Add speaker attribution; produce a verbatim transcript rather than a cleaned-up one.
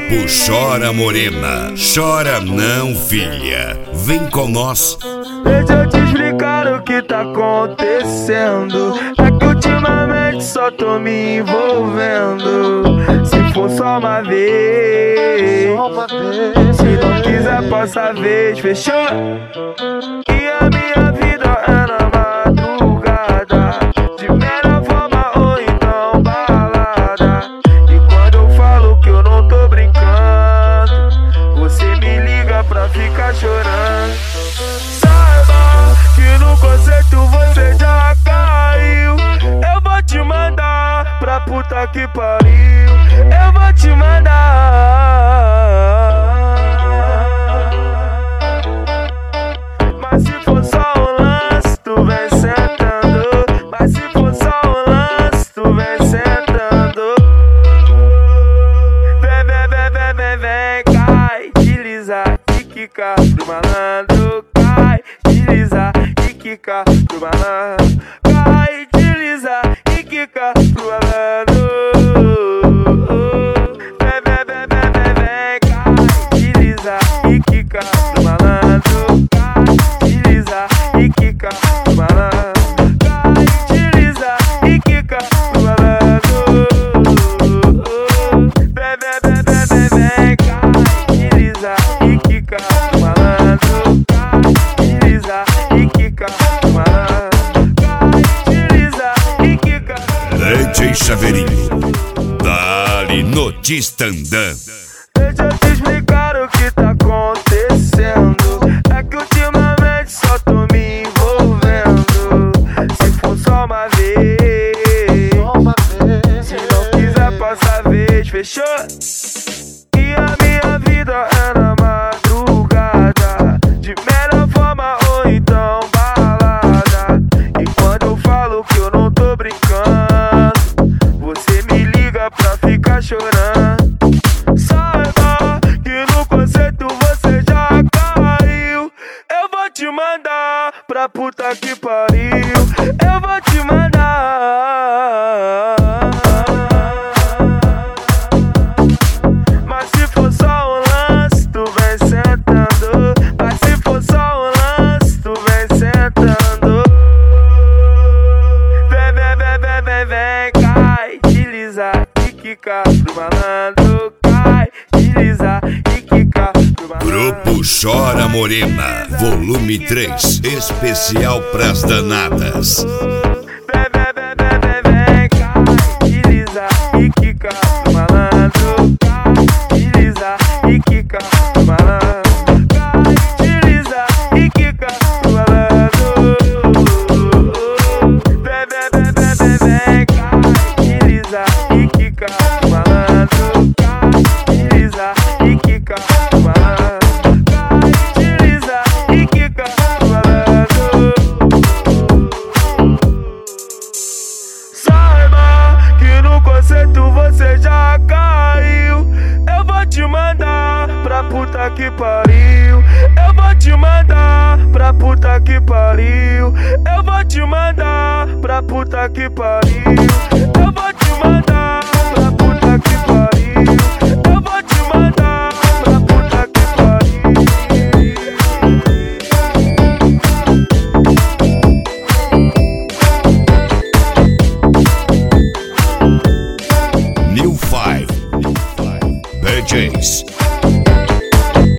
Speaker 1: Grupo Chora Morena, chora não, filha, vem com nós.
Speaker 2: Deixa eu te explicar o que tá acontecendo. É que ultimamente só tô me envolvendo. Se for só uma vez, se não quiser passa vez, fechou? E a minha vida é na madrugada, de melhor forma ou então balada. E quando eu falo que eu não tô brincando, você me liga pra ficar chorando. Saiba que no conceito você já caiu. Eu vou te mandar pra puta que pariu. Eu vou te mandar. Mas se for só um lance, tu vem sentando. Mas se for só um lance, tu vem sentando. Vem, vem, vem, vem, vem, vem, cai, desliza e quica pro malandro. Cai, desliza e quica pro malandro. Cai, desliza e quica pro malandro. Vem, vem, vem, vem, vem, vem, cai, desliza e quica pro malandro. Cai, desliza e quica pro malandro. Cai, desliza e quica pro malandro. Vem, vem, vem, vem, vem, vem, cai, desliza e quica pro malandro. Cai, desliza e quica pro malandro. Cai, desliza e quica.
Speaker 1: D J Chaveirinho, dali no Tistandã.
Speaker 2: Deixa eu te explicar o que tá acontecendo. É que ultimamente só tô me envolvendo. Se for só uma vez, se não quiser passa vez, fechou? E a minha vida é na madrugada, de melhor forma ou então balada. E quando eu falo que eu não tô brincando, você me liga pra ficar chorando. Saiba que no conceito você já caiu. Eu vou te mandar pra puta que pariu. Eu vou te mandar. Mas se for só um lance, tu vem sentando. Mas se for só um lance, tu vem sentando. Vem, vem, vem, vem, vem, vem, cai, desliza e quica pro malandro. Cai, desliza e quica pro malandro.
Speaker 1: Grupo Chora Morena, volume três, especial pras danadas.
Speaker 2: Vem, vem, vem, vem, vem, vem, cai, desliza e quica pro malandro. Cai, desliza e quica pro malandro. Cai, desliza e quica pro malandro. Vem, vem, vem, vem, vem, vem, cai, desliza e quica pro malandro. Cai, desliza e quica pro malandro. Cai, desliza e quica pro malandro. Saiba que no conceito você já caiu. Eu vou te mandar pra puta que pariu. Eu vou te mandar pra puta que pariu. Eu vou te mandar pra puta que pariu. Eu vou te mandar pra puta que pariu. Eu vou te mandar pra puta que pariu.
Speaker 1: New Five, B Js.